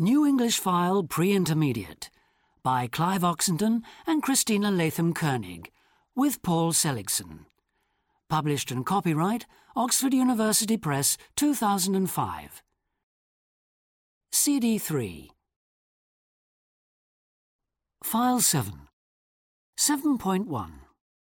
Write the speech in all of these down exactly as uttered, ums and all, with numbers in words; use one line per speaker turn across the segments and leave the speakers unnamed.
New English File Pre-Intermediate by Clive Oxenden and Christina Latham Koenig, with Paul Seligson. Published and copyright Oxford University Press two thousand five. C D three. File seven. seven point one.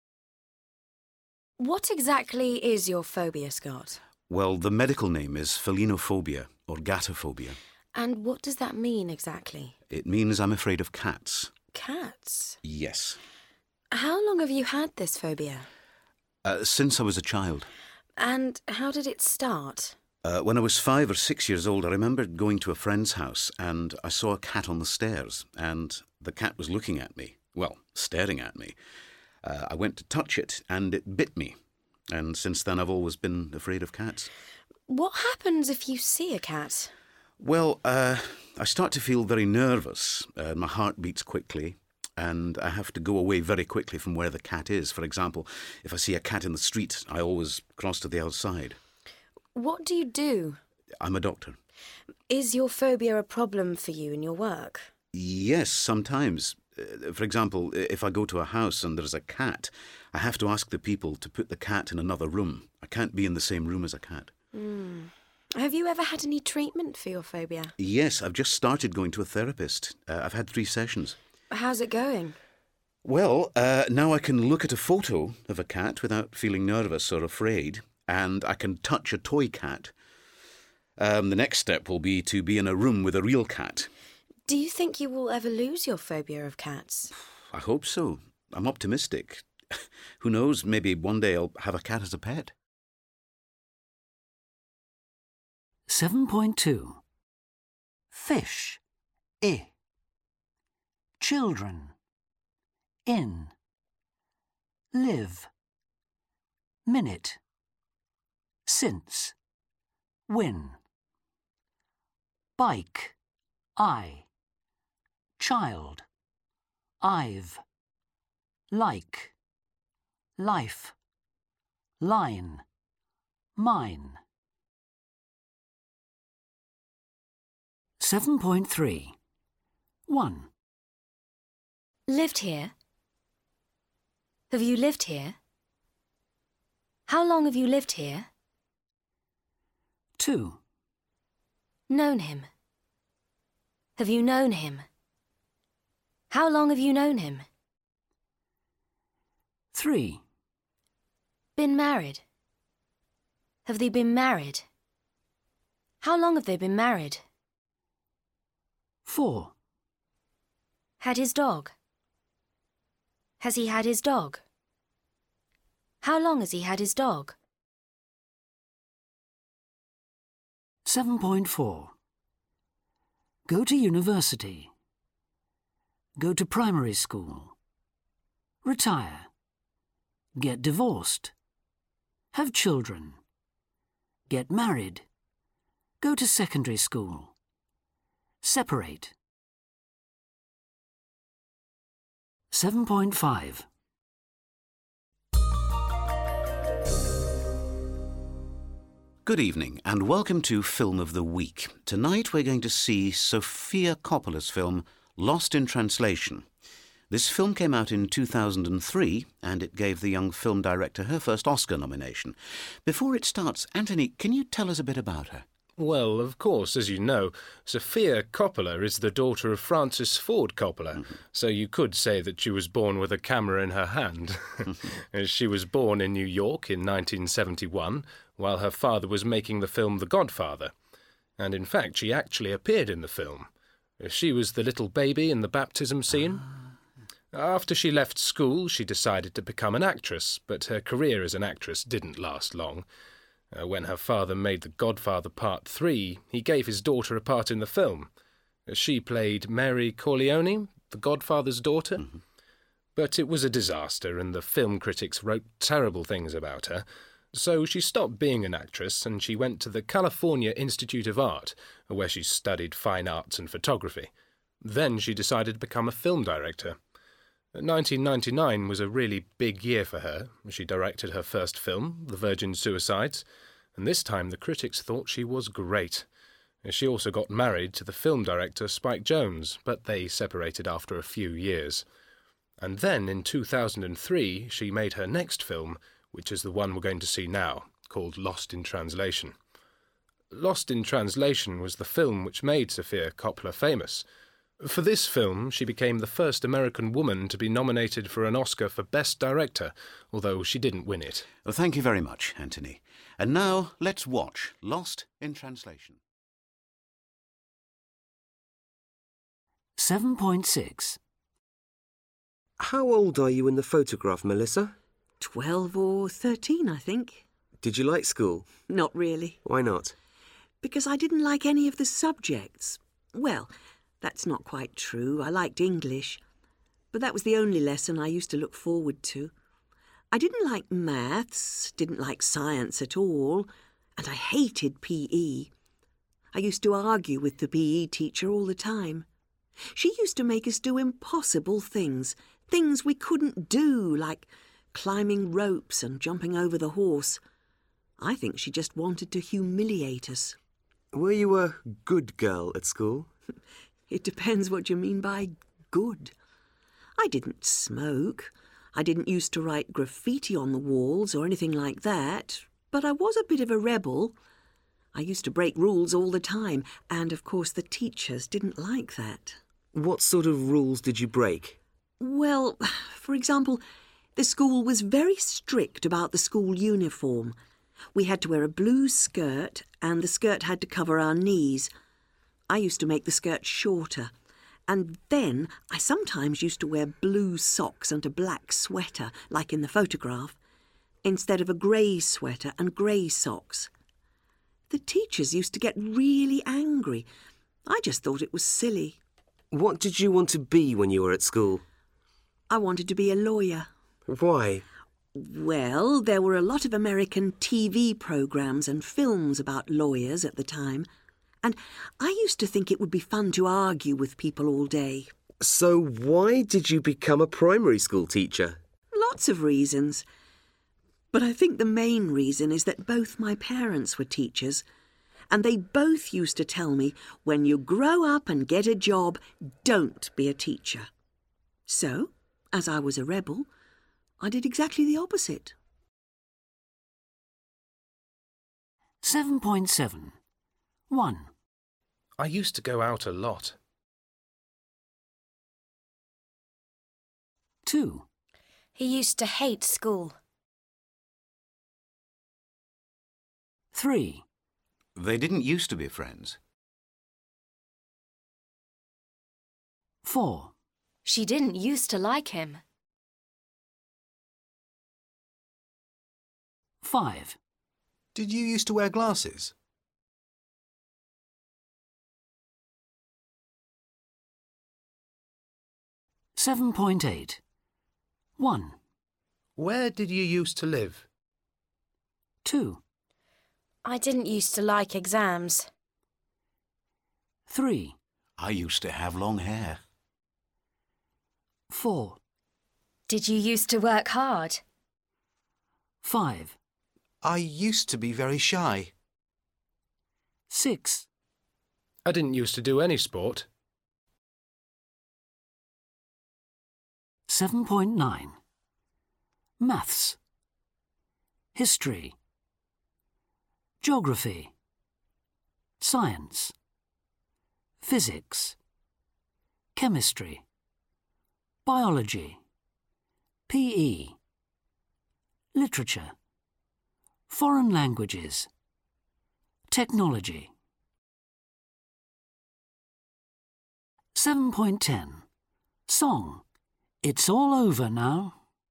What exactly is your phobia, Scott?
Well, the medical name is felinophobia, or gatophobia.
And what does that mean exactly?
It means I'm afraid of cats.
Cats?
Yes.
How long have you had this phobia?
Uh, since I was a child.
And how did it start?
Uh, when I was five or six years old, I remember going to a friend's house and I saw a cat on the stairs, and the cat was looking at me. Well, staring at me. Uh, I went to touch it and it bit me. And since then I've always been afraid of cats.
What happens if you see a cat?
Well, uh, I start to feel very nervous. Uh, my heart beats quickly, and I have to go away very quickly from where the cat is. For example, if I see a cat in the street, I always cross to the outside.
What do you do?
I'm a doctor.
Is your phobia a problem for you in your work?
Yes, sometimes. Uh, for example, if I go to a house and there's a cat, I have to ask the people to put the cat in another room. I can't be in the same room as a cat.
Mm. Have you ever had any treatment for your phobia?
Yes, I've just started going to a therapist. Uh, I've had three sessions.
How's it going?
Well, uh, now I can look at a photo of a cat without feeling nervous or afraid, and I can touch a toy cat. Um, the next step will be to be in a room with a real cat.
Do you think you will ever lose your phobia of cats?
I hope so. I'm optimistic. Who knows, maybe one day I'll have a cat as a pet.
seven point two. Fish. I. Children. In. Live. Minute. Since. Win. Bike. I. Child. I've. Like. Life. Line. Mine. seven point three. one.
Lived here? Have you lived here? How long have you lived here?
two.
Known him? Have you known him? How long have you known him?
three.
Been married? Have they been married? How long have they been married?
four.
Had his dog? Has he had his dog? How long has he had his dog?
seven point four. Go to university. Go to primary school. Retire. Get divorced. Have children. Get married. Go to secondary school. Separate. seven point five.
Good evening and welcome to Film of the Week. Tonight we're going to see Sofia Coppola's film Lost in Translation. This film came out in two thousand three and it gave the young film director her first Oscar nomination. Before it starts, Anthony, can you tell us a bit about her?
Well, of course, as you know, Sofia Coppola is the daughter of Francis Ford Coppola, mm-hmm. so you could say that she was born with a camera in her hand. She was born in New York in nineteen seventy-one, while her father was making the film The Godfather. And in fact, she actually appeared in the film. She was the little baby in the baptism scene. After she left school, she decided to become an actress, but her career as an actress didn't last long. Uh, when her father made The Godfather Part three, he gave his daughter a part in the film. She played Mary Corleone, the Godfather's daughter. Mm-hmm. But it was a disaster, and the film critics wrote terrible things about her. So she stopped being an actress, and she went to the California Institute of Art, where she studied fine arts and photography. Then she decided to become a film director. nineteen ninety-nine was a really big year for her. She directed her first film, The Virgin Suicides, and this time the critics thought she was great. She also got married to the film director Spike Jonze, but they separated after a few years. And then, in two thousand three, she made her next film, which is the one we're going to see now, called Lost in Translation. Lost in Translation was the film which made Sofia Coppola famous. For this film, she became the first American woman to be nominated for an Oscar for Best Director, although she didn't win it.
Well, thank you very much, Anthony. And now, let's watch Lost in Translation.
seven point six.
How old are you in the photograph, Melissa?
Twelve or thirteen, I think.
Did you like school?
Not really.
Why not?
Because I didn't like any of the subjects. Well, that's not quite true. I liked English. But that was the only lesson I used to look forward to. I didn't like maths, didn't like science at all, and I hated P E. I used to argue with the P E teacher all the time. She used to make us do impossible things, things we couldn't do, like climbing ropes and jumping over the horse. I think she just wanted to humiliate us.
Were you a good girl at school?
It depends what you mean by good. I didn't smoke. I didn't used to write graffiti on the walls or anything like that, but I was a bit of a rebel. I used to break rules all the time, and of course the teachers didn't like that.
What sort of rules did you break?
Well, for example, the school was very strict about the school uniform. We had to wear a blue skirt, and the skirt had to cover our knees. I used to make the skirt shorter, and then I sometimes used to wear blue socks and a black sweater, like in the photograph, instead of a grey sweater and grey socks. The teachers used to get really angry. I just thought it was silly.
What did you want to be when you were at school?
I wanted to be a lawyer.
Why?
Well, there were a lot of American T V programmes and films about lawyers at the time, and I used to think it would be fun to argue with people all day.
So why did you become a primary school teacher?
Lots of reasons. But I think the main reason is that both my parents were teachers, and they both used to tell me, when you grow up and get a job, don't be a teacher. So, as I was a rebel, I did exactly the opposite.
seven point seven. one.
I used to go out a lot.
two.
He used to hate school.
three.
They didn't used to be friends.
four.
She didn't used to like him.
five.
Did you used to wear glasses?
seven point eight. one.
Where did you used to live?
two.
I didn't used to like exams.
three.
I used to have long hair.
four.
Did you used to work hard?
five.
I used to be very shy.
six.
I didn't used to do any sport.
seven point nine. Maths. History. Geography. Science. Physics. Chemistry. Biology. P E. Literature. Foreign languages. Technology. seven point ten. Song. It's all over now.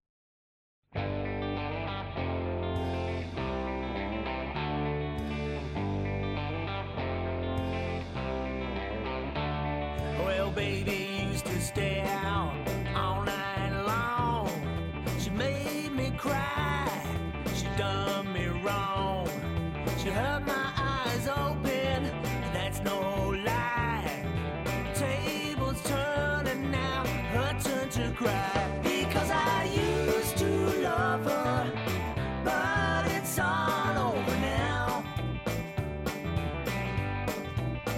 Well, baby used to stay out all night long. She made me cry. She done me wrong. She hurt my eyes open. That's no lie. Tables turning now. Her turn to cry. Because I used to love her, but it's all over now.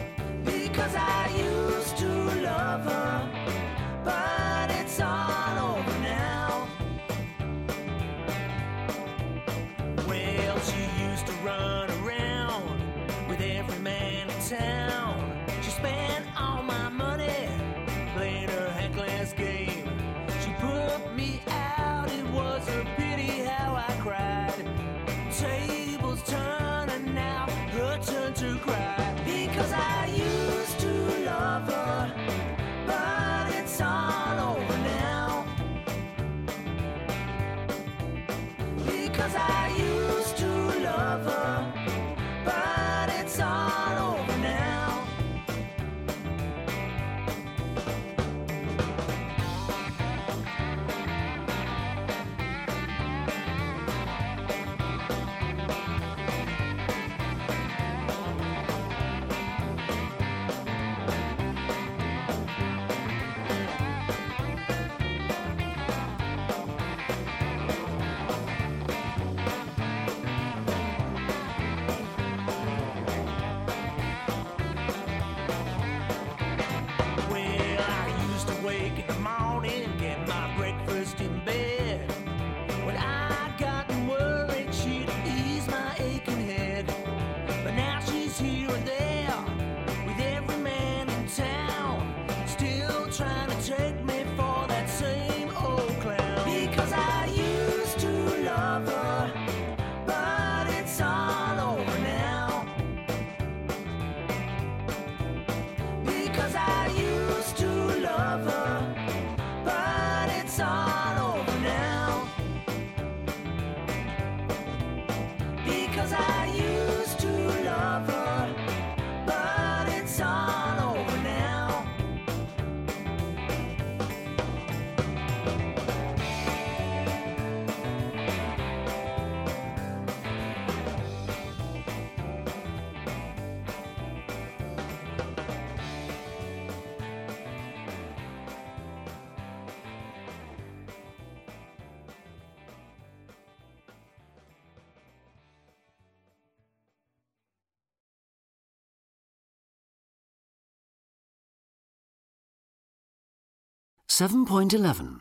seven point eleven.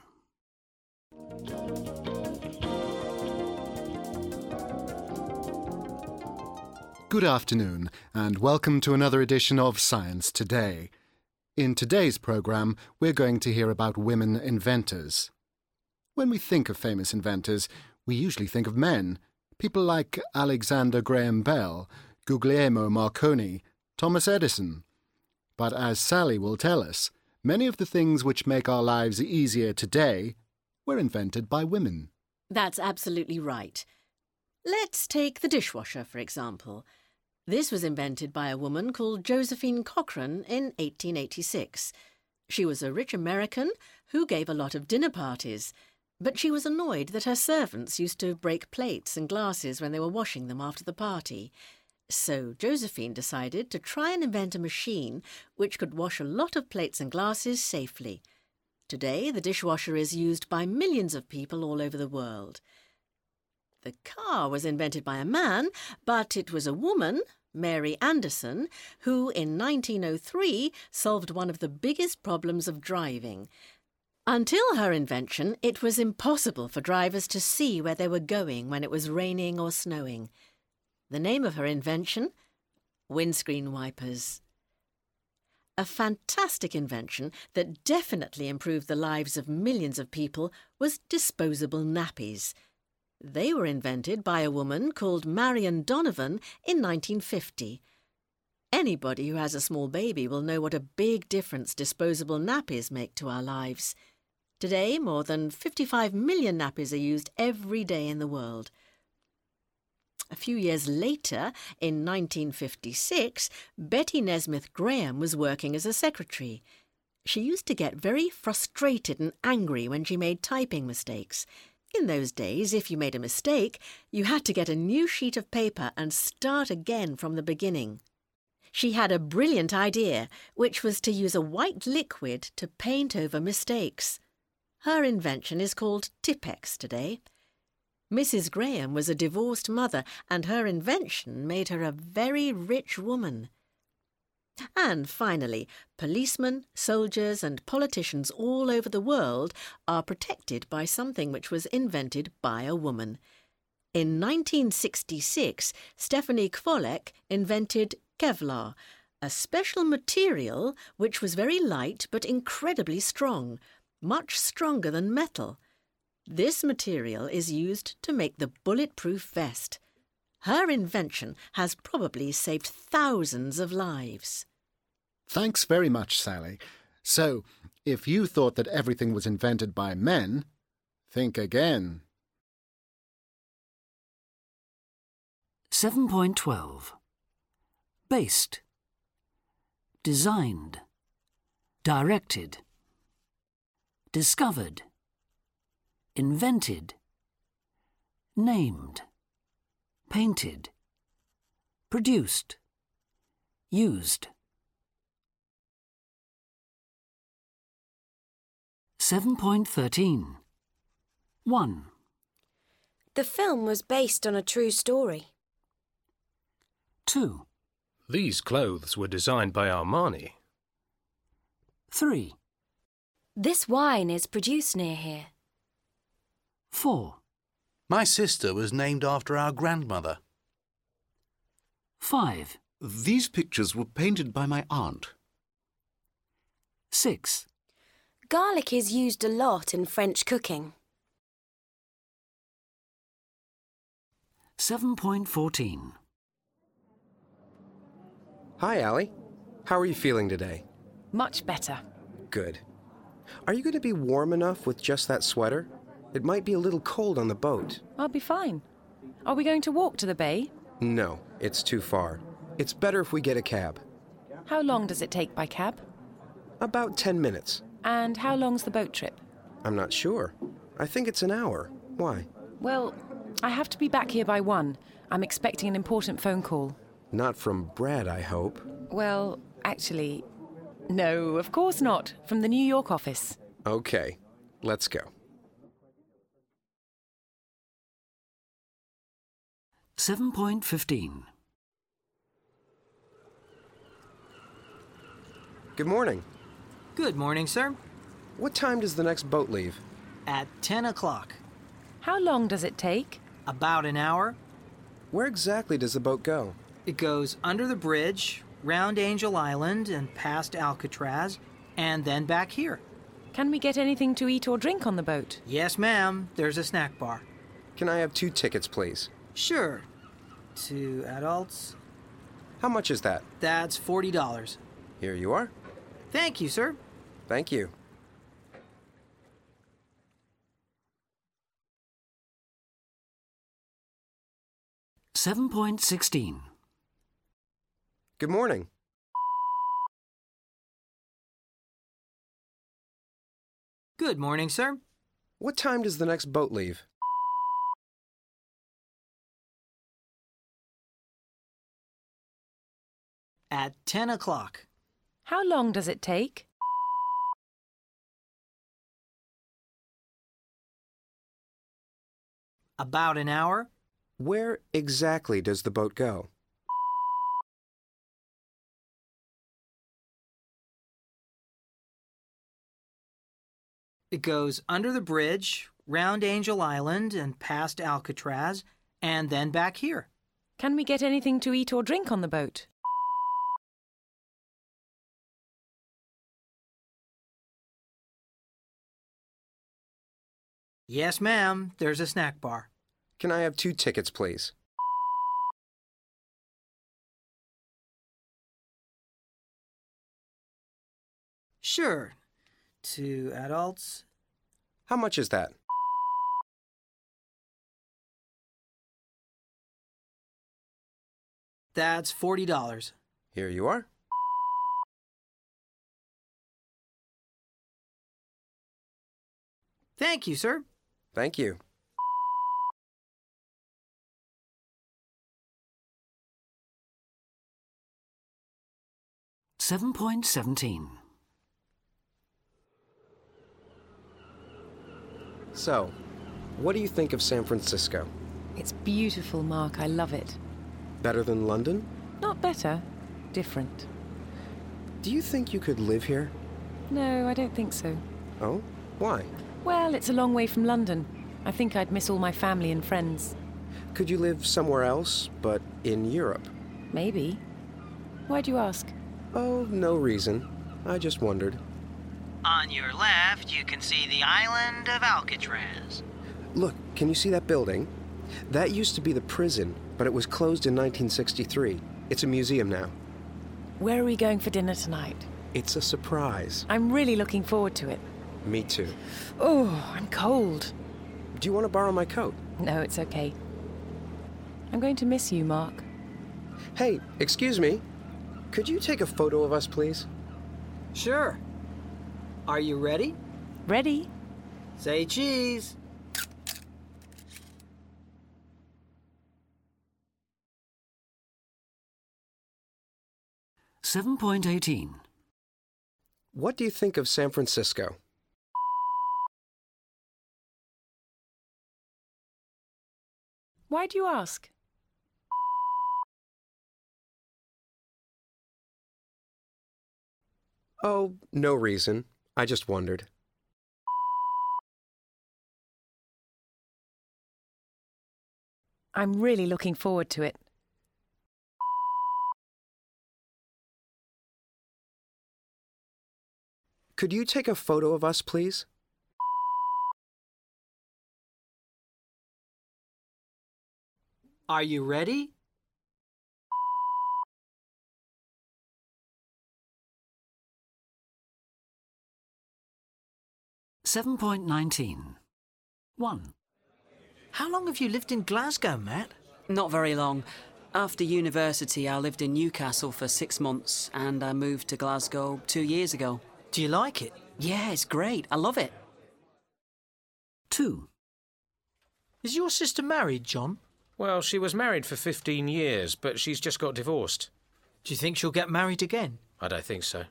Good afternoon, and welcome to another edition of Science Today. In today's programme, we're going to hear about women inventors. When we think of famous inventors, we usually think of men, people like Alexander Graham Bell, Guglielmo Marconi, Thomas Edison. But as Sally will tell us, many of the things which make our lives easier today were invented by women.
That's absolutely right. Let's take the dishwasher, for example. This was invented by a woman called Josephine Cochrane in eighteen eighty-six. She was a rich American who gave a lot of dinner parties, but she was annoyed that her servants used to break plates and glasses when they were washing them after the party. So Josephine decided to try and invent a machine which could wash a lot of plates and glasses safely. Today, the dishwasher is used by millions of people all over the world. The car was invented by a man, but it was a woman, Mary Anderson, who in nineteen oh three solved one of the biggest problems of driving. Until her invention, it was impossible for drivers to see where they were going when it was raining or snowing. The name of her invention? Windscreen wipers. A fantastic invention that definitely improved the lives of millions of people was disposable nappies. They were invented by a woman called Marion Donovan in nineteen fifty. Anybody who has a small baby will know what a big difference disposable nappies make to our lives. Today, more than fifty-five million nappies are used every day in the world. A few years later, in nineteen fifty-six, Betty Nesmith Graham was working as a secretary. She used to get very frustrated and angry when she made typing mistakes. In those days, if you made a mistake, you had to get a new sheet of paper and start again from the beginning. She had a brilliant idea, which was to use a white liquid to paint over mistakes. Her invention is called Tipp-Ex today. Missus Graham was a divorced mother, and her invention made her a very rich woman. And finally, policemen, soldiers and politicians all over the world are protected by something which was invented by a woman. In nineteen sixty-six, Stephanie Kvolek invented Kevlar, a special material which was very light but incredibly strong, much stronger than metal. This material is used to make the bulletproof vest. Her invention has probably saved thousands of lives.
Thanks very much, Sally. So, if you thought that everything was invented by men, think again.
seven point twelve. Based. Designed. Directed. Discovered. Invented. Named. Painted. Produced. Used. seven point thirteen. one.
The film was based on a true story.
two.
These clothes were designed by Armani.
three.
This wine is produced near here.
four.
My sister was named after our grandmother.
five.
These pictures were painted by my aunt.
six.
Garlic is used a lot in French cooking.
seven point fourteen.
Hi, Allie. How are you feeling today?
Much better.
Good. Are you going to be warm enough with just that sweater? It might be a little cold on the boat.
I'll be fine. Are we going to walk to the bay?
No, it's too far. It's better if we get a cab.
How long does it take by cab?
About ten minutes.
And how long's the boat trip?
I'm not sure. I think it's an hour. Why?
Well, I have to be back here by one. I'm expecting an important phone call.
Not from Brad, I hope.
Well, actually, no, of course not. From the New York office.
Okay, let's go.
seven point fifteen.
Good morning.
Good morning, sir.
What time does the next boat leave?
At ten o'clock.
How long does it take?
About an hour.
Where exactly does the boat go?
It goes under the bridge, round Angel Island, and past Alcatraz, and then back here.
Can we get anything to eat or drink on the boat?
Yes, ma'am. There's a snack bar.
Can I have two tickets, please?
Sure. Two adults.
How much is that?
That's forty dollars.
Here you are.
Thank you, sir.
Thank you.
seven point sixteen.
Good morning.
Good morning, sir.
What time does the next boat leave?
At ten o'clock.
How long does it take?
About an hour.
Where exactly does the boat go?
It goes under the bridge, round Angel Island, and past Alcatraz, and then back here.
Can we get anything to eat or drink on the boat?
Yes, ma'am. There's a snack bar.
Can I have two tickets, please?
Sure. Two adults.
How much is that?
That's forty dollars.
Here you are.
Thank you, sir.
Thank you.
seven point seventeen.
So, what do you think of San Francisco?
It's beautiful, Mark. I love it.
Better than London?
Not better. Different.
Do you think you could live here?
No, I don't think so.
Oh? Why?
Well, it's a long way from London. I think I'd miss all my family and friends.
Could you live somewhere else, but in Europe?
Maybe. Why do you ask?
Oh, no reason. I just wondered.
On your left, you can see the island of Alcatraz.
Look, can you see that building? That used to be the prison, but it was closed in nineteen sixty-three. It's a museum now.
Where are we going for dinner tonight?
It's a surprise.
I'm really looking forward to it.
Me too.
Oh, I'm cold.
Do you want to borrow my coat?
No, it's okay. I'm going to miss you, Mark.
Hey, excuse me. Could you take a photo of us, please?
Sure. Are you ready?
Ready.
Say cheese.
seven point eighteen.
What do you think of San Francisco?
Why do you ask?
Oh, no reason. I just wondered.
I'm really looking forward to it.
Could you take a photo of us, please?
Are you ready?
seven point nineteen. one.
How long have you lived in Glasgow, Matt?
Not very long. After university, I lived in Newcastle for six months and I moved to Glasgow two years ago.
Do you like it?
Yeah, it's great. I love it.
two.
Is your sister married, John?
Well, she was married for fifteen years, but she's just got divorced.
Do you think she'll get married again?
I don't think so.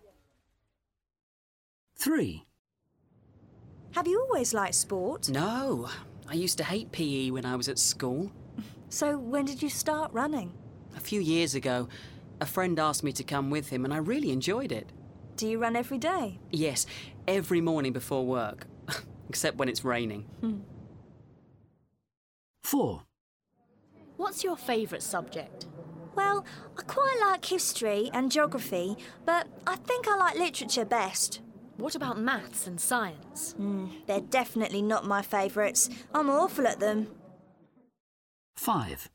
three.
Have you always liked sport?
No. I used to hate P E when I was at school.
So when did you start running?
A few years ago, a friend asked me to come with him and I really enjoyed it.
Do you run every day?
Yes, every morning before work. Except when it's raining.
Hmm.
Four.
What's your favourite subject?
Well, I quite like history and geography, but I think I like literature best.
What about maths and science?
Mm, they're definitely not my favourites. I'm awful at them.
Five.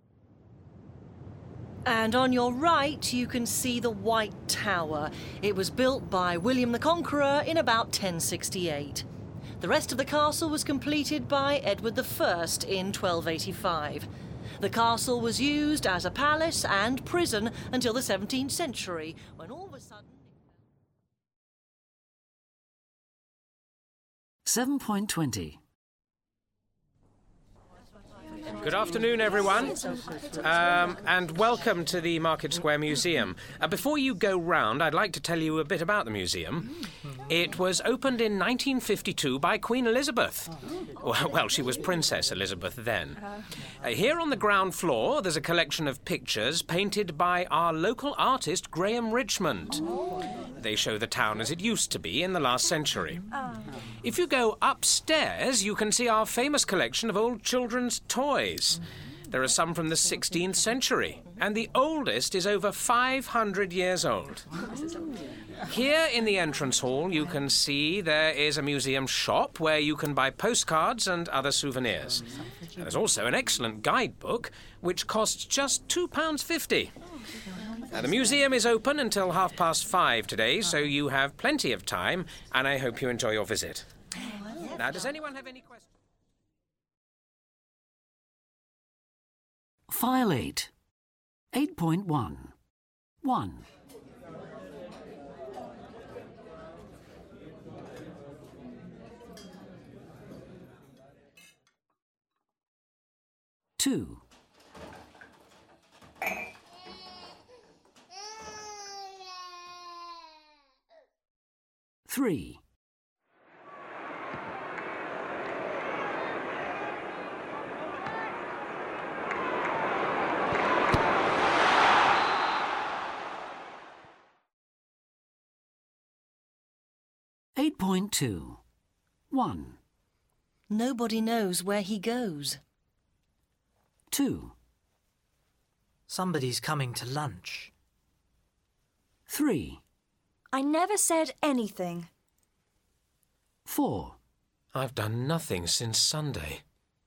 And on your right, you can see the White Tower. It was built by William the Conqueror in about ten sixty-eight. The rest of the castle was completed by Edward the First in twelve eighty-five. The castle was used as a palace and prison until the seventeenth century, when all of a sudden...
seven point twenty.
Good afternoon, everyone, um, and welcome to the Market Square Museum. Uh, before you go round, I'd like to tell you a bit about the museum. It was opened in nineteen fifty-two by Queen Elizabeth. Well, well she was Princess Elizabeth then. Uh, here on the ground floor, there's a collection of pictures painted by our local artist, Graham Richmond. They show the town as it used to be in the last century. If you go upstairs, you can see our famous collection of old children's toys. There are some from the sixteenth century, and the oldest is over five hundred years old. Here in the entrance hall, you can see there is a museum shop where you can buy postcards and other souvenirs. There's also an excellent guidebook, which costs just two pounds fifty. Now, the museum is open until half past five today, so you have plenty of time, and I hope you enjoy your visit. Now, does anyone have any questions?
File eight. eight point one. one. Two. Three. eight point two. one.
Nobody knows where he goes.
two.
Somebody's coming to lunch.
three.
I never said anything.
four.
I've done nothing since Sunday.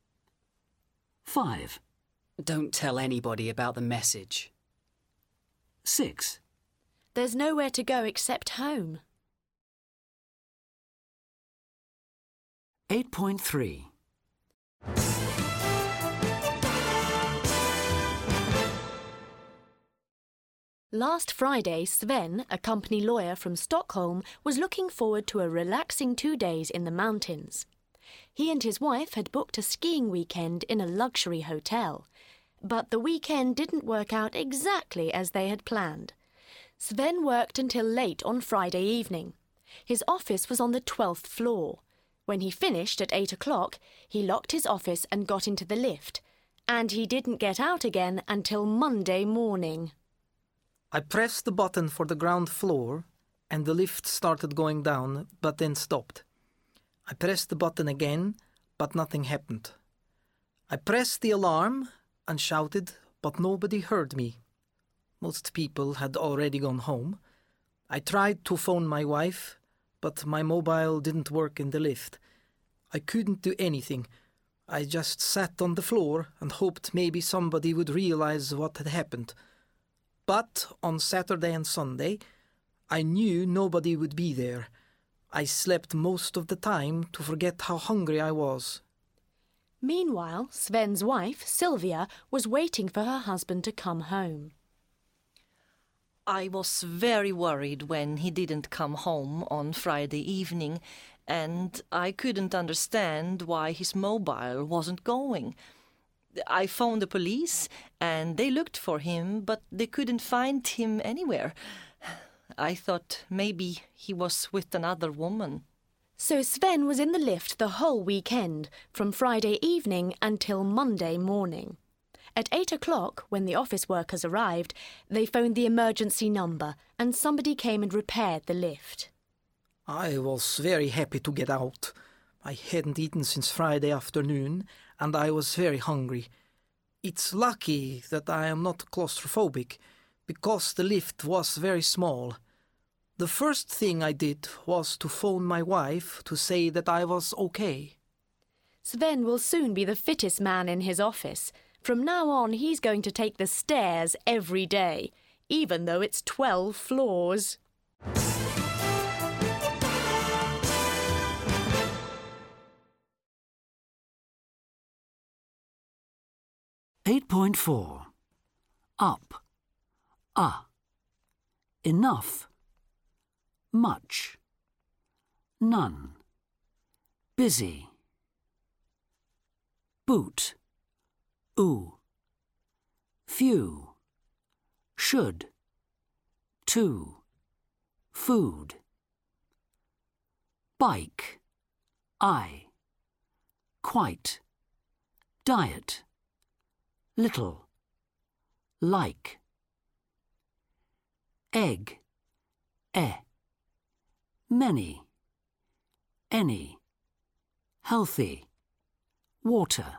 five.
Don't tell anybody about the message.
six.
There's nowhere to go except home.
eight point three.
Last Friday, Sven, a company lawyer from Stockholm, was looking forward to a relaxing two days in the mountains. He and his wife had booked a skiing weekend in a luxury hotel, but the weekend didn't work out exactly as they had planned. Sven worked until late on Friday evening. His office was on the twelfth floor. When he finished at eight o'clock, he locked his office and got into the lift, and he didn't get out again until Monday morning.
I pressed the button for the ground floor, and the lift started going down, but then stopped. I pressed the button again, but nothing happened. I pressed the alarm and shouted, but nobody heard me. Most people had already gone home. I tried to phone my wife, but my mobile didn't work in the lift. I couldn't do anything. I just sat on the floor and hoped maybe somebody would realize what had happened. But on Saturday and Sunday, I knew nobody would be there. I slept most of the time to forget how hungry I was.
Meanwhile, Sven's wife, Sylvia, was waiting for her husband to come home.
I was very worried when he didn't come home on Friday evening, and I couldn't understand why his mobile wasn't going. I phoned the police, and they looked for him, but they couldn't find him anywhere. I thought maybe he was with another woman.
So Sven was in the lift the whole weekend, from Friday evening until Monday morning. At eight o'clock, when the office workers arrived, they phoned the emergency number and somebody came and repaired the lift.
I was very happy to get out. I hadn't eaten since Friday afternoon, and I was very hungry. It's lucky that I am not claustrophobic, because the lift was very small. The first thing I did was to phone my wife to say that I was okay.
Sven will soon be the fittest man in his office. From now on, he's going to take the stairs every day, even though it's twelve floors.
eight point four. Up. Ah. Enough. Much. None. Busy. Boot. Ooh. Few. Should. Two. Food. Bike. I. Quite. Diet. Little. Like. Egg. Eh. Many. Any. Healthy. Water.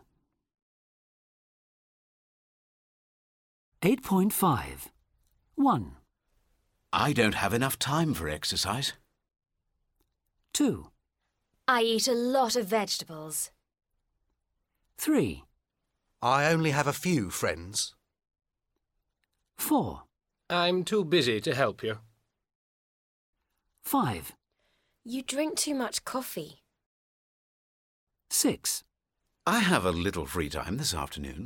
eight point five. one.
I don't have enough time for exercise.
two.
I eat a lot of vegetables.
three.
I only have a few friends.
four.
I'm too busy to help you.
five.
You drink too much coffee.
six.
I have a little free time this afternoon.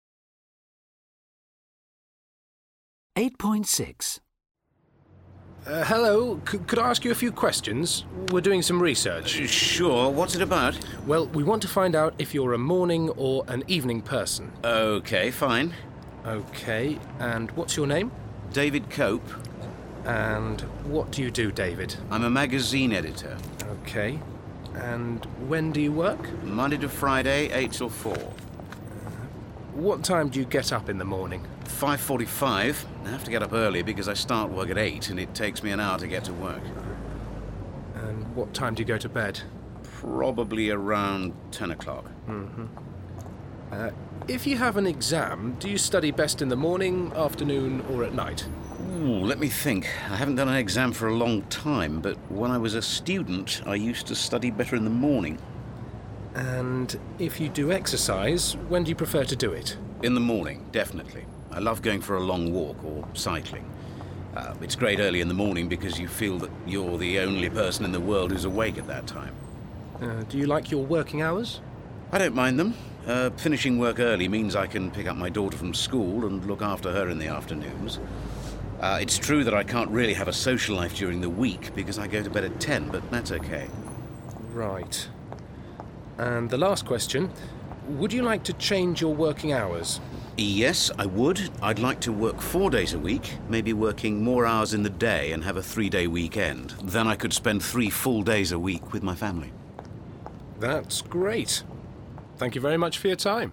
eight point six.
Uh, hello, C- could I ask you a few questions? We're doing some research.
Uh, sure, what's it about?
Well, we want to find out if you're a morning or an evening person.
OK, fine.
OK, and what's your name?
David Cope.
And what do you do, David?
I'm a magazine editor.
OK, and when do you work?
Monday to Friday, eight till four.
What time do you get up in the morning?
five forty-five. I have to get up early because I start work at eight and it takes me an hour to get to work.
And what time do you go to bed?
Probably around ten o'clock.
Mm-hmm. Uh, if you have an exam, do you study best in the morning, afternoon, or at night?
Ooh, let me think. I haven't done an exam for a long time, but when I was a student, I used to study better in the morning.
And if you do exercise, when do you prefer to do it?
In the morning, definitely. I love going for a long walk or cycling. Uh, it's great early in the morning because you feel that you're the only person in the world who's awake at that time.
Uh, do you like your working hours?
I don't mind them. Uh, finishing work early means I can pick up my daughter from school and look after her in the afternoons. Uh, it's true that I can't really have a social life during the week because I go to bed at ten, but that's okay.
Right. And the last question, would you like to change your working hours?
Yes, I would. I'd like to work four days a week, maybe working more hours in the day and have a three-day weekend. Then I could spend three full days a week with my family.
That's great. Thank you very much for your time.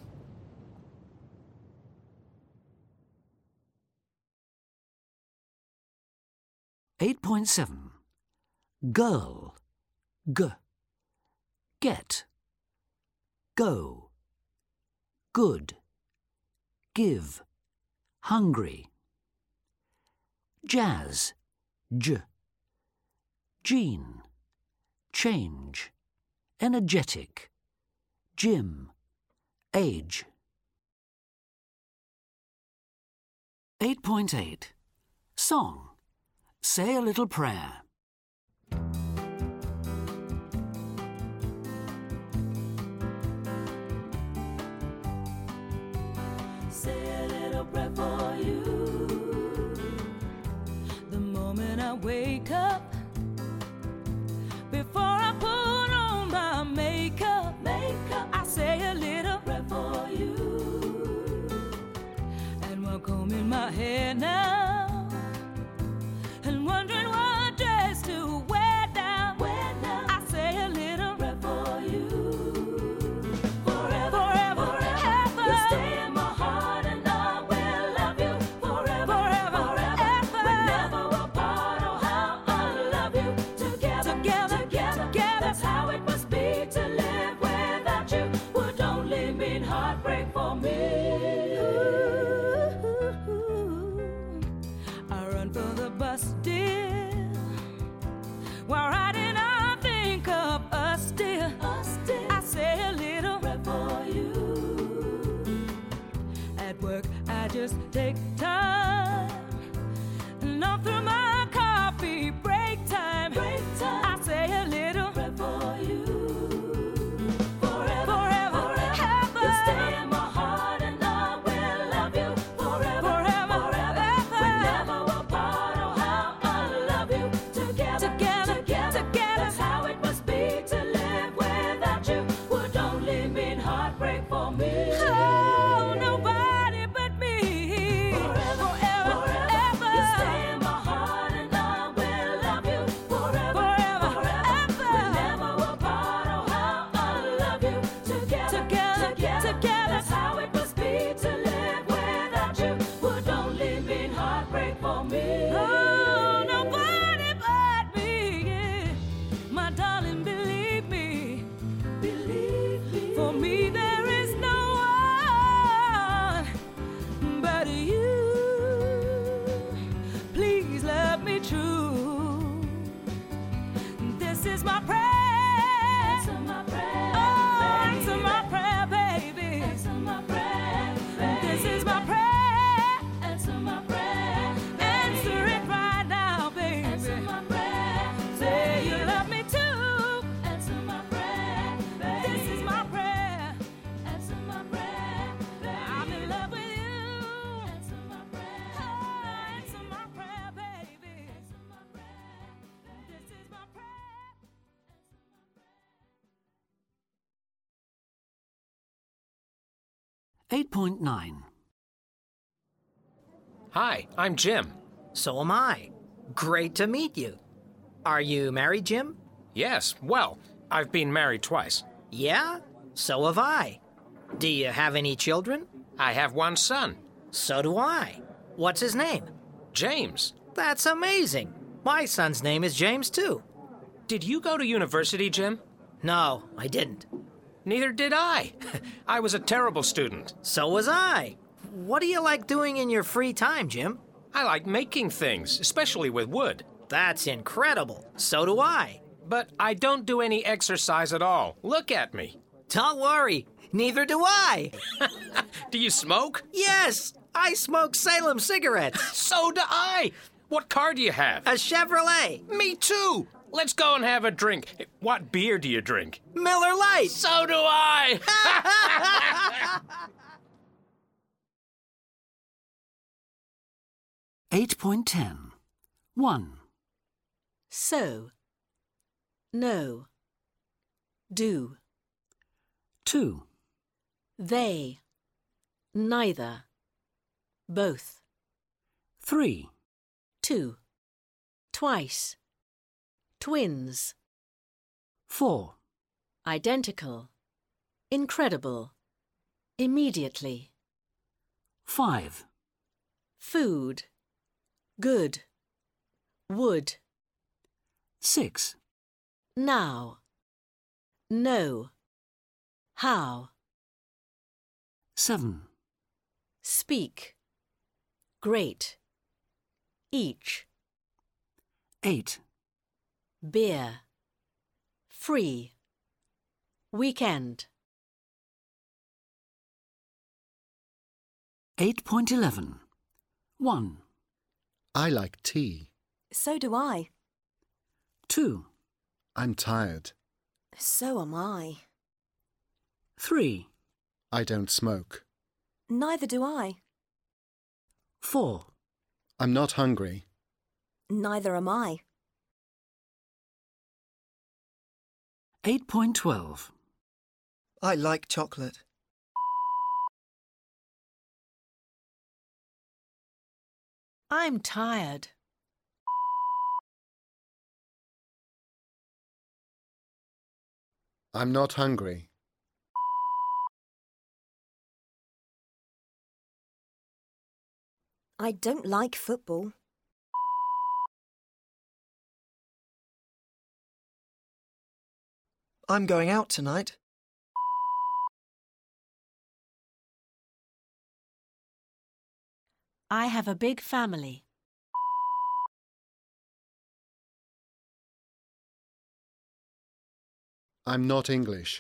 eight point seven. Girl. G. Get. Go. Good. Give. Hungry. Jazz. J. Jean. Change. Energetic. Gym. Age. eight point eight. Song. Say a little prayer.
Say a little prayer for you. The moment I wake up, before I put on my makeup, makeup, I say a little prayer for you. And while combing my hair now, and wondering what dress to wear now, wear now, I say a little prayer for you. Forever, forever, forever, you stay in my heart. take time. And all through my coffee break time, break time. I say a little prayer for you. Forever, forever, forever. You'll stay in my heart and I will love you forever, forever, forever. We never will part. Oh, how I love you. Together, together, together, together. That's how it must be to live without you. Would only mean heartbreak for me. Oh, nobody but me. Forever, forever, forever. You stay in my heart and I will love you forever, forever, forever. We never will part. Oh, how I love you. Together, together, together, together. That's how it must be to live without you. Would only mean heartbreak for me. Oh, nobody but me. Yeah. My darling, believe me. Believe me. For me, there is no one but you. Please love me true. This is my prayer. Answer my prayer. Oh, answer my prayer, baby. Answer my prayer, baby. This is my prayer. Answer my prayer. Answer it right now, baby. Answer my prayer. Say you love me too. Answer my prayer, baby. This is my prayer. Answer my prayer, baby. I'm in love with you. Answer my prayer. Oh, answer my prayer, baby. Answer my prayer. This is my prayer.
eight point nine.
Hi, I'm Jim.
So am I. Great to meet you. Are you married, Jim?
Yes, well, I've been married twice.
Yeah? So have I. Do you have any children?
I have one son.
So do I. What's his name?
James.
That's amazing. My son's name is James, too.
Did you go to university, Jim?
No, I didn't.
Neither did I. I was a terrible student.
So was I. What do you like doing in your free time, Jim?
I like making things, especially with wood.
That's incredible. So do I.
But I don't do any exercise at all. Look at me.
Don't worry. Neither do I.
Do you smoke?
Yes. I smoke Salem cigarettes.
So do I. What car do you have?
A Chevrolet.
Me too. Let's go and have a drink. What beer do you drink?
Miller Lite.
So do I.
eight point ten. one.
So. No. Do.
two.
They. Neither. Both.
three.
Two. Twice. Twins.
four.
Identical. Incredible. Immediately.
five.
Food. Good. Would.
six.
Now. No. How.
seven.
Speak. Great. Each.
eight.
Beer. Free. Weekend.
eight point eleven. one.
I like tea.
So do I.
two.
I'm tired.
So am I.
three.
I don't smoke.
Neither do I.
four.
I'm not hungry.
Neither am I.
eight point twelve.
I like chocolate.
I'm tired.
I'm not hungry.
I don't like football.
I'm going out tonight.
I have a big family.
I'm not English.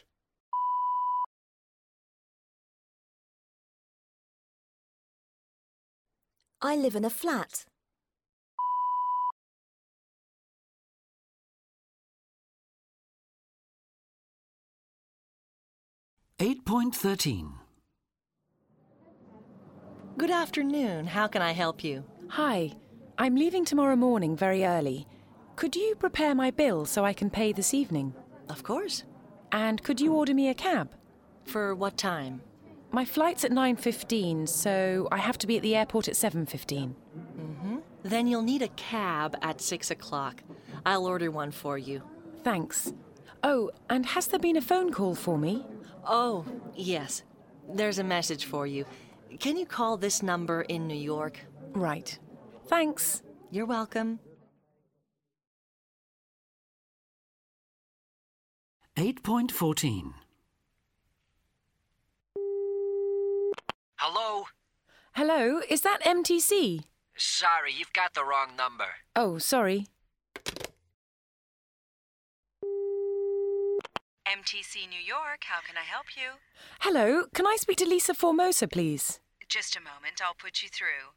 I live in a flat.
eight point thirteen.
Good afternoon. How can I help you?
Hi. I'm leaving tomorrow morning very early. Could you prepare my bill so I can pay this evening?
Of course.
And could you order me a cab?
For what time?
My flight's at nine fifteen, so I have to be at the airport at seven fifteen.
Mm-hmm. Then you'll need a cab at six o'clock. I'll order one for you.
Thanks. Oh, and has there been a phone call for me?
Oh, yes. There's a message for you. Can you call this number in New York?
Right. Thanks.
You're welcome.
eight point fourteen.
Hello?
Hello, is that M T C?
Sorry, you've got the wrong number.
Oh, sorry.
M T C New York, how can I help you?
Hello, can I speak to Lisa Formosa, please?
Just a moment, I'll put you through.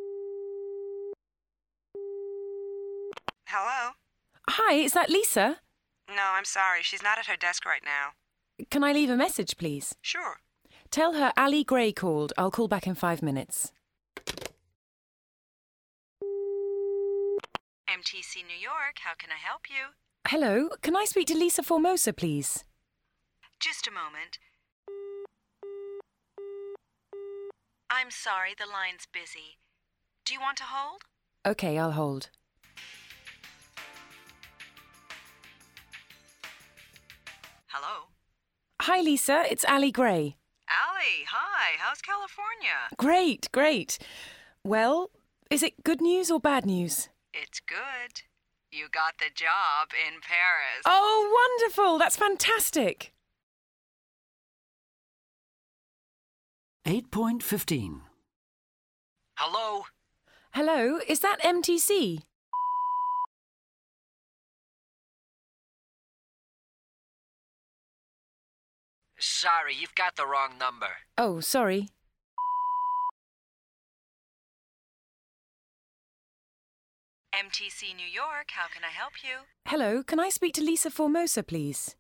Hello?
Hi, is that Lisa?
No, I'm sorry, she's not at her desk right now.
Can I leave a message, please?
Sure.
Tell her Ali Gray called. I'll call back in five minutes.
M T C New York, how can I help you?
Hello, can I speak to Lisa Formosa, please?
Just a moment. I'm sorry, the line's busy. Do you want to hold?
Okay, I'll hold.
Hello?
Hi, Lisa, it's Ali Gray.
Ali, hi, how's California?
Great, great. Well, is it good news or bad news?
It's good. You got the job in Paris.
Oh, wonderful! That's fantastic.
eight point fifteen.
Hello?
Hello, is that M T C?
Sorry, you've got the wrong number.
Oh, sorry.
M T C New York, how can I help you?
Hello, can I speak to Lisa Formosa, please?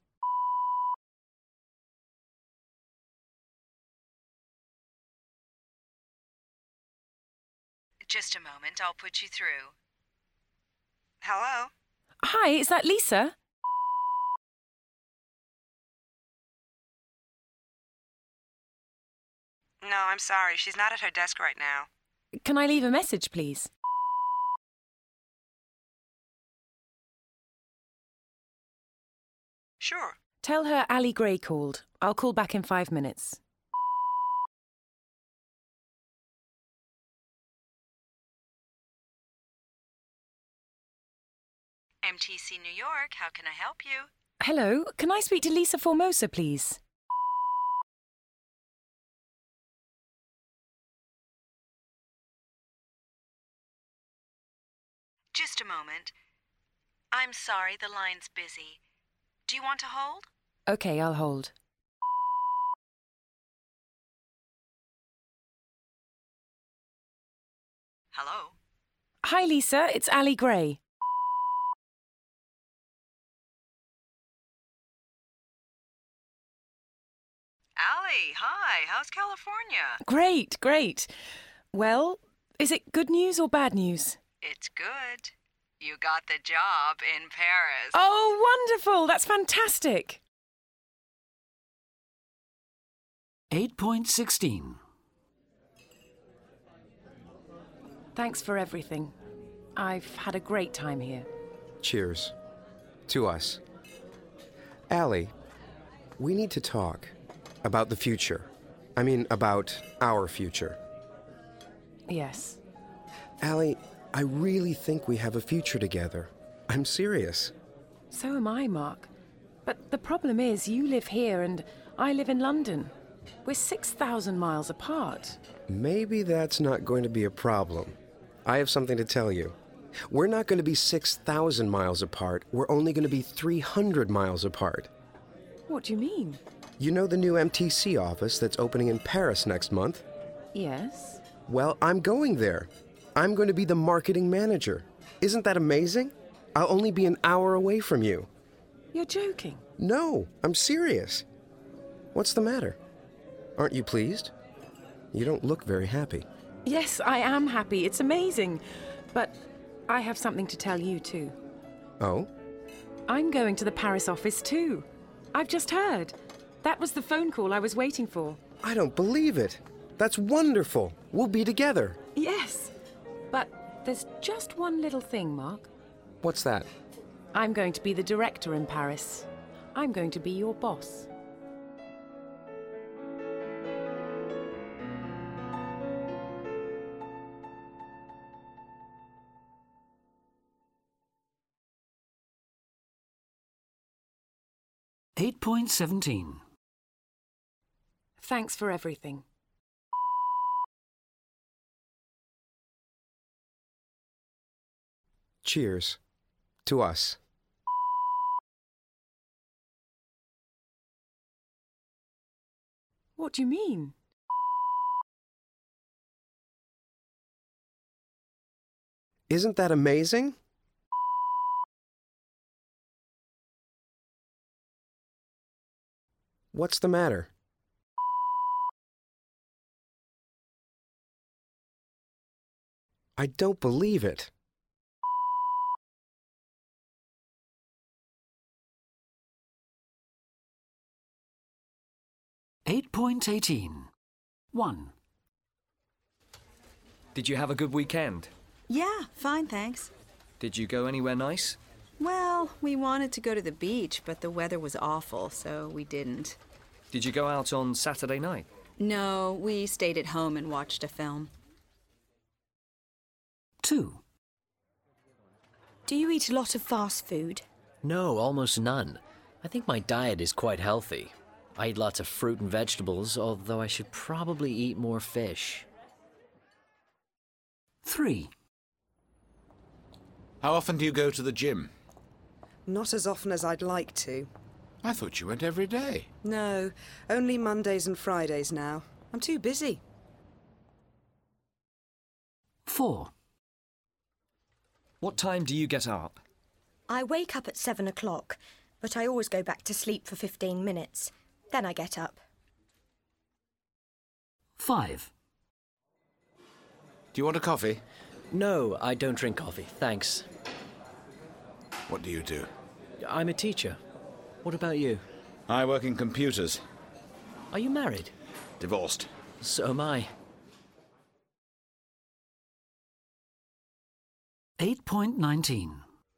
Just a moment, I'll put you through. Hello?
Hi, is that Lisa?
No, I'm sorry, she's not at her desk right now.
Can I leave a message, please?
Sure.
Tell her Ali Gray called. I'll call back in five minutes.
M T C New York, how can I help you?
Hello, can I speak to Lisa Formosa, please?
Just a moment. I'm sorry, the line's busy. Do you want to hold?
Okay, I'll hold.
Hello?
Hi, Lisa, it's Ali Gray.
Ali, hi, how's California?
Great, great. Well, is it good news or bad news?
It's good. You got the job in Paris.
Oh, wonderful! That's fantastic.
eight point sixteen.
Thanks for everything. I've had a great time here.
Cheers. To us. Ali, we need to talk about the future. I mean, about our future.
Yes.
Ali, I really think we have a future together. I'm serious.
So am I, Mark. But the problem is you live here and I live in London. We're six thousand miles apart.
Maybe that's not going to be a problem. I have something to tell you. We're not going to be six thousand miles apart. We're only going to be three hundred miles apart.
What do you mean?
You know the new M T C office that's opening in Paris next month?
Yes.
Well, I'm going there. I'm going to be the marketing manager. Isn't that amazing? I'll only be an hour away from you.
You're joking.
No, I'm serious. What's the matter? Aren't you pleased? You don't look very happy.
Yes, I am happy. It's amazing. But I have something to tell you too.
Oh?
I'm going to the Paris office too. I've just heard. That was the phone call I was waiting for.
I don't believe it. That's wonderful. We'll be together.
Yes. But there's just one little thing, Mark.
What's that?
I'm going to be the director in Paris. I'm going to be your boss.
eight point seventeen.
Thanks for everything.
Cheers. To us.
What do you mean?
Isn't that amazing? What's the matter? I don't believe it.
eight point eighteen. one.
Did you have a good weekend?
Yeah, fine, thanks.
Did you go anywhere nice?
Well, we wanted to go to the beach, but the weather was awful, so we didn't.
Did you go out on Saturday night?
No, we stayed at home and watched a film.
two.
Do you eat a lot of fast food?
No, almost none. I think my diet is quite healthy. I eat lots of fruit and vegetables, although I should probably eat more fish.
three.
How often do you go to the gym?
Not as often as I'd like to.
I thought you went every day.
No, only Mondays and Fridays now. I'm too busy.
four.
What time do you get up?
I wake up at seven o'clock, but I always go back to sleep for fifteen minutes. Then I get up.
five.
Do you want a coffee?
No, I don't drink coffee, thanks.
What do you do?
I'm a teacher. What about you?
I work in computers.
Are you married?
Divorced.
So am I.
eight point nineteen.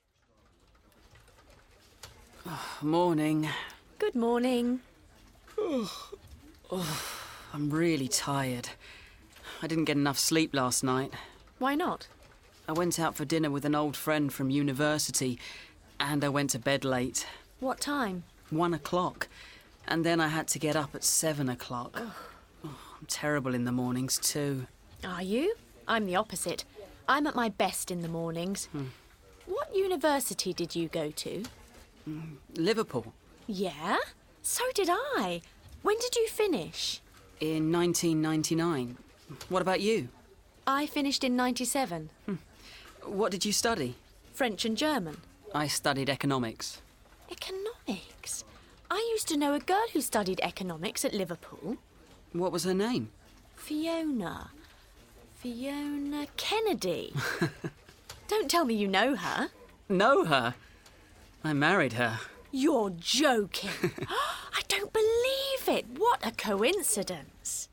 Morning.
Good morning.
Oh, I'm really tired. I didn't get enough sleep last night.
Why not?
I went out for dinner with an old friend from university, and I went to bed late.
What time?
One o'clock. And then I had to get up at seven o'clock. Oh, I'm terrible in the mornings, too.
Are you? I'm the opposite. I'm at my best in the mornings.
Hmm.
What university did you go to?
Mm, Liverpool.
Yeah? So did I. When did you finish?
In nineteen ninety-nine. What about you?
I finished in ninety-seven.
Hmm. What did you study?
French and German.
I studied economics.
Economics? I used to know a girl who studied economics at Liverpool.
What was her name?
Fiona. Fiona Kennedy. Don't tell me you know her.
Know her? I married her.
You're joking. I don't believe it. What a coincidence.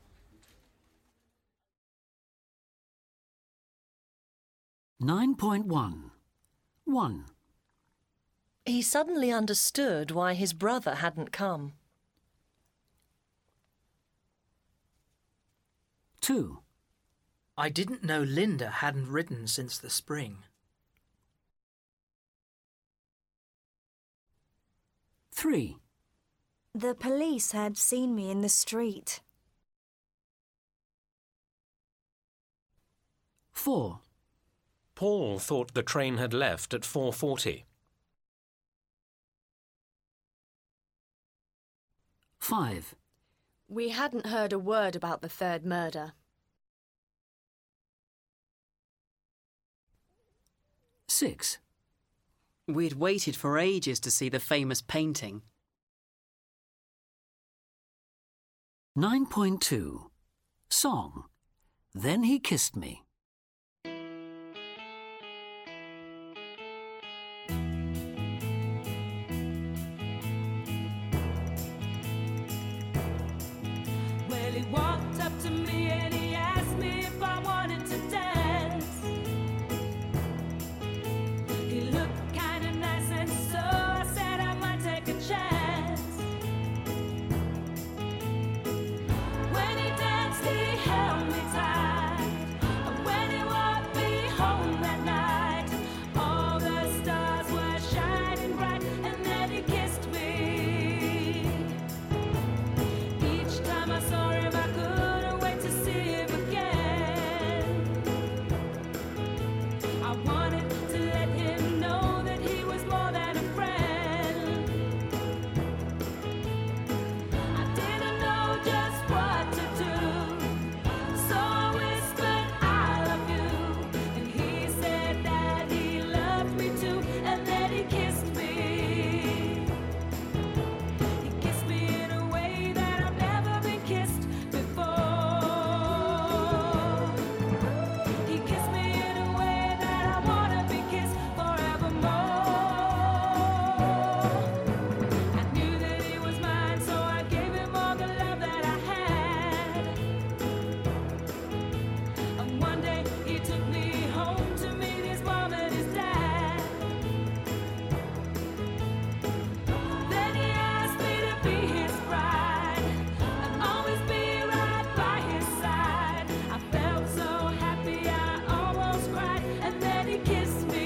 nine point one. one.
He suddenly understood why his brother hadn't come.
two.
I didn't know Linda hadn't written since the spring.
three.
The police had seen me in the street.
four.
Paul thought the train had left at four forty.
five.
We hadn't heard a word about the third murder.
Six.
We'd waited for ages to see the famous painting.
nine point two. Song. Then He Kissed Me.
Well, he walked up to me and he asked me if I wanted to dance. He looked kind of nice and so I said I might take a chance. When he danced, he held me tight. And when he walked me home that night, all the stars were shining bright. And then he kissed me. Each time I saw him, I couldn't wait to see him again. I wanted to let him know that he was more than a friend. I didn't know just what to do, so I whispered, I love you. And he said that he loved me too, and then he kissed me. He kissed me in a way that I've never been kissed before. He kissed me in a way that I wanna be kissed forevermore. I knew that he was mine, so I gave him all the love that I had. And one day he took me home to meet his mom and his dad. Then he asked me to be his bride and always be right by his side. I felt so happy I almost cried, and then he kissed me.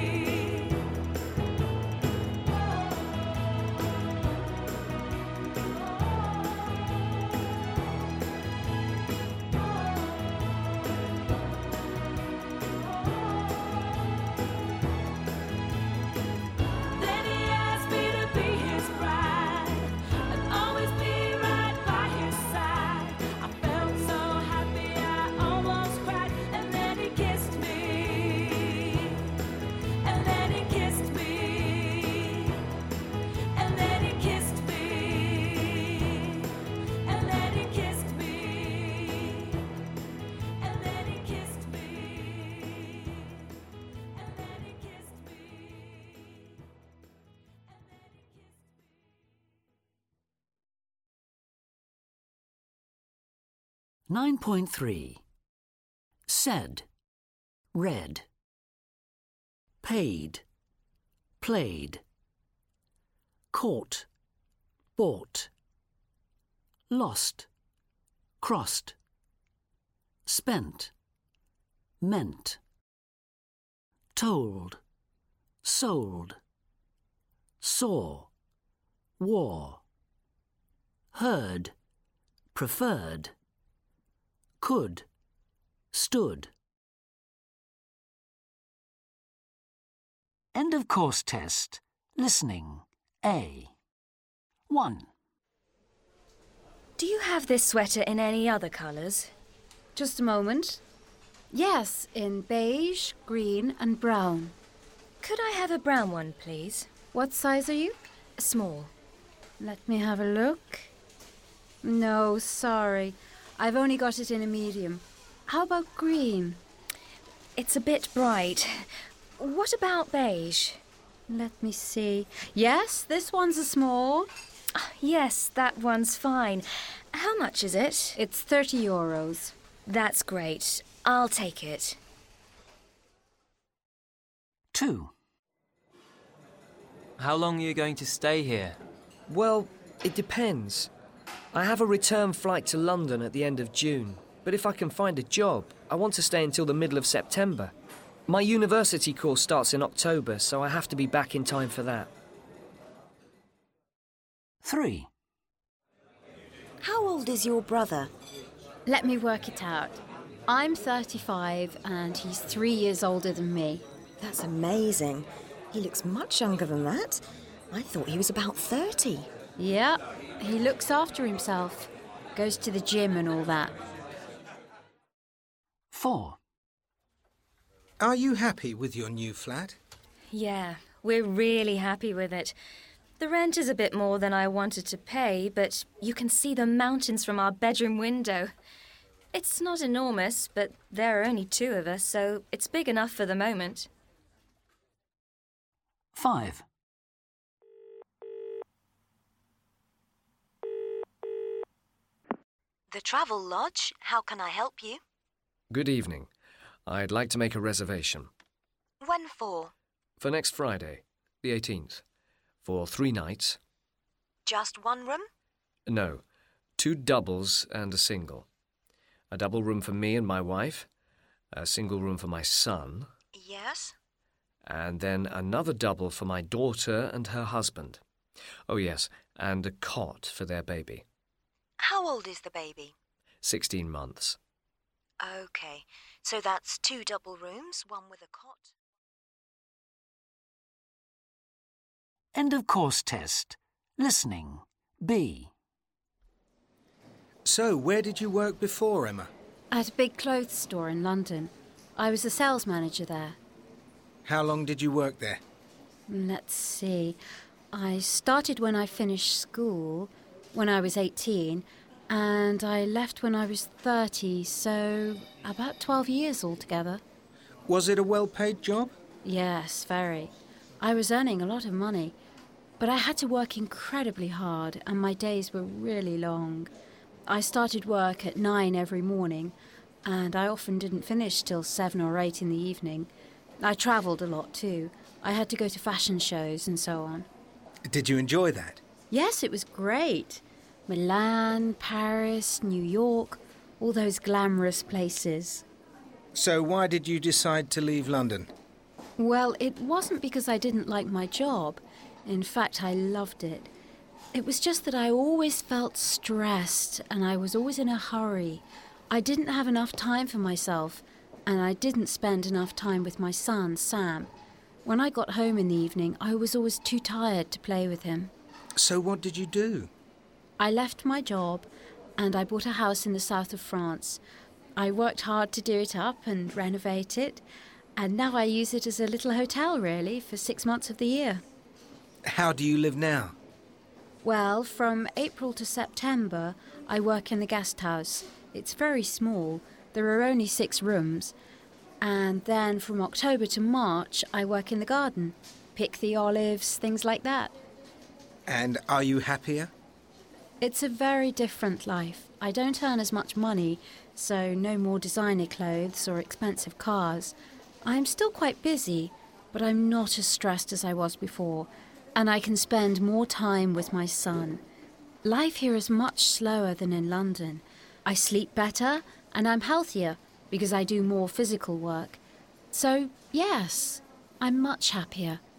Then he asked me to be his bride and always be right by his side. I felt so happy I almost cried, and then he kissed me. And then he kissed me. And then he kissed me. And then he kissed me. And then he kissed me. And then he kissed me.
nine point three. Said. Read. Paid. Played. Caught. Bought. Lost. Crossed. Spent. Meant. Told. Sold. Saw. Wore. Heard. Preferred. Could. Stood. End of course test. Listening. A. one.
Do you have this sweater in any other colours?
Just a moment. Yes, in beige, green and brown.
Could I have a brown one, please?
What size are you?
Small.
Let me have a look. No, sorry. I've only got it in a medium. How about green?
It's a bit bright. What about beige?
Let me see. Yes, this one's a small.
Yes, that one's fine. How much is it?
It's thirty euros.
That's great. I'll take it.
two.
How long are you going to stay here?
Well, it depends. I have a return flight to London at the end of June, but if I can find a job, I want to stay until the middle of September. My university course starts in October, so I have to be back in time for that.
three.
How old is your brother?
Let me work it out. I'm thirty-five and he's three years older than me.
That's amazing. He looks much younger than that. I thought he was about thirty.
Yeah, he looks after himself. Goes to the gym and all that.
four.
Are you happy with your new flat?
Yeah, we're really happy with it. The rent is a bit more than I wanted to pay, but you can see the mountains from our bedroom window. It's not enormous, but there are only two of us, so it's big enough for the moment.
five.
The Travel Lodge, how can I help you?
Good evening. I'd like to make a reservation.
When for?
For next Friday, the eighteenth. For three nights.
Just one room?
No, two doubles and a single. A double room for me and my wife, a single room for my son,
Yes?
and then another double for my daughter and her husband. Oh yes, and a cot for their baby.
How old is the baby?
Sixteen months.
OK, so that's two double rooms, one with a cot.
End of course test. Listening. B.
So, where did you work before, Emma?
At a big clothes store in London. I was a sales manager there.
How long did you work there?
Let's see. I started when I finished school, when I was eighteen, and I left when I was thirty, so about twelve years altogether.
Was it a well-paid job?
Yes, very. I was earning a lot of money, but I had to work incredibly hard, and my days were really long. I started work at nine every morning, and I often didn't finish till seven or eight in the evening. I travelled a lot too. I had to go to fashion shows and so on.
Did you enjoy that?
Yes, it was great. Milan, Paris, New York, all those glamorous places.
So why did you decide to leave London?
Well, it wasn't because I didn't like my job. In fact, I loved it. It was just that I always felt stressed and I was always in a hurry. I didn't have enough time for myself, and I didn't spend enough time with my son, Sam. When I got home in the evening, I was always too tired to play with him.
So what did you do?
I left my job and I bought a house in the south of France. I worked hard to do it up and renovate it, and now I use it as a little hotel, really, for six months of the year.
How do you live now?
Well, from April to September, I work in the guest house. It's very small. There are only six rooms. And then from October to March, I work in the garden. Pick the olives, things like that.
And are you happier?
It's a very different life. I don't earn as much money, so no more designer clothes or expensive cars. I'm still quite busy, but I'm not as stressed as I was before, and I can spend more time with my son. Life here is much slower than in London. I sleep better and I'm healthier because I do more physical work. So, yes, I'm much happier.